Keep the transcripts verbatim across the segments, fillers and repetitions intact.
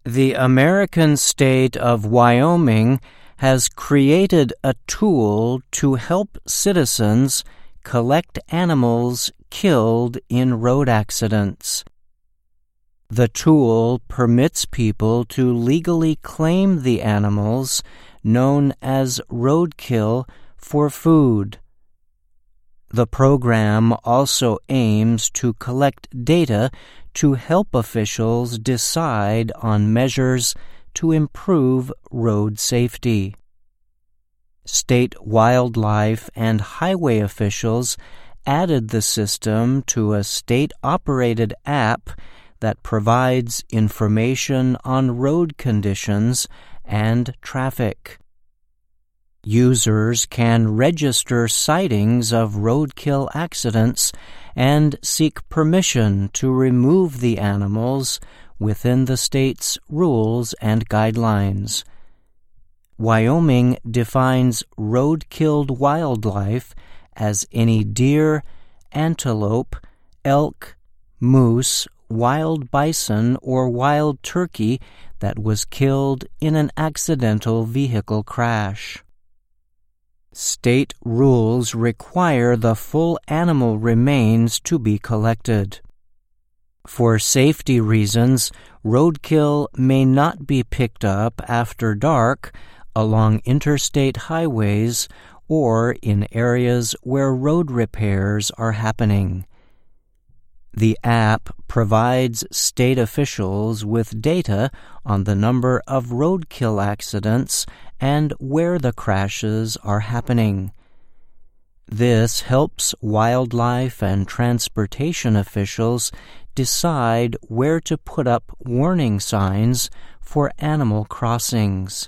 The American state of Wyoming has created a tool to help citizens collect animals killed in road accidents. The tool permits people to legally claim the animals, known as roadkill, for food. The program also aims to collect data to help officials decide on measures to improve road safety. State wildlife and highway officials added the system to a state-operated app that provides information on road conditions and traffic. Users can register sightings of roadkill accidents and seek permission to remove the animals within the state's rules and guidelines. Wyoming defines road-killed wildlife as any deer, antelope, elk, moose, wild bison, or wild turkey that was killed in an accidental vehicle crash. State rules require the full animal remains to be collected. For safety reasons, roadkill may not be picked up after dark along interstate highways or in areas where road repairs are happening. The app provides state officials with data on the number of roadkill accidents and where the crashes are happening. This helps wildlife and transportation officials decide where to put up warning signs for animal crossings.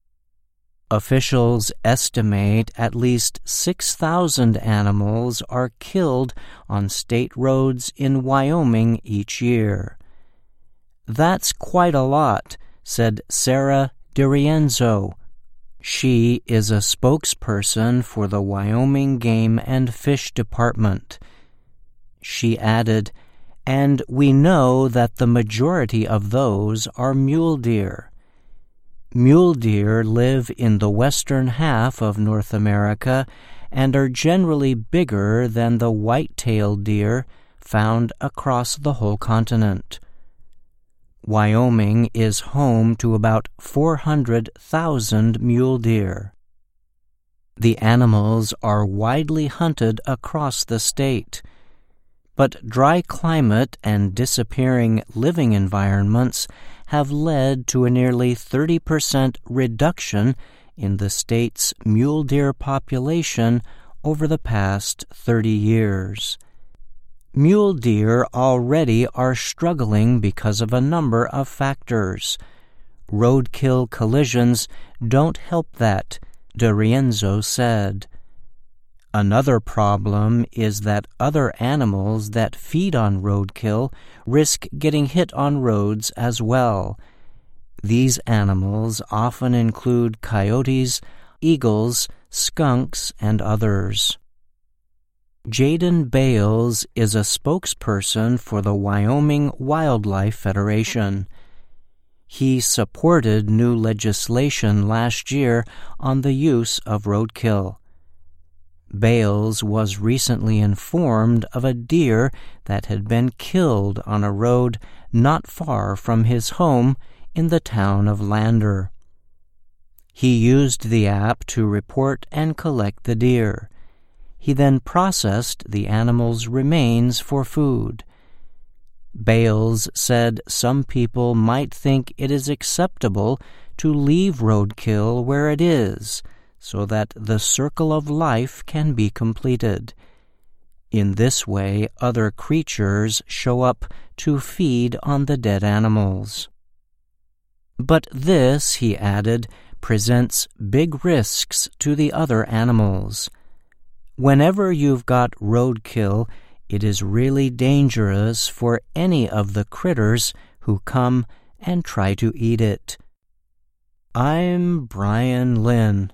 Officials estimate at least six thousand animals are killed on state roads in Wyoming each year. "That's quite a lot," said Sarah DiRienzo. She is a spokesperson for the Wyoming Game and Fish Department. She added, "And we know that the majority of those are mule deer. Mule deer live in the western half of North America and are generally bigger than the white-tailed deer found across the whole continent. Wyoming is home to about four hundred thousand mule deer. The animals are widely hunted across the state, but dry climate and disappearing living environments have led to a nearly thirty percent reduction in the state's mule deer population over the past thirty years. Mule deer already are struggling because of a number of factors. Roadkill collisions don't help that, DiRienzo said. Another problem is that other animals that feed on roadkill risk getting hit on roads as well. These animals often include coyotes, eagles, skunks, and others. Jaden Bales is a spokesperson for the Wyoming Wildlife Federation. He supported new legislation last year on the use of roadkill. Bales was recently informed of a deer that had been killed on a road not far from his home in the town of Lander. He used the app to report and collect the deer. He then processed the animal's remains for food. Bales said some people might think it is acceptable to leave roadkill where it is, so that the circle of life can be completed. In this way, other creatures show up to feed on the dead animals. But this, he added, presents big risks to the other animals. Whenever you've got roadkill, it is really dangerous for any of the critters who come and try to eat it. I'm Brian Lynn.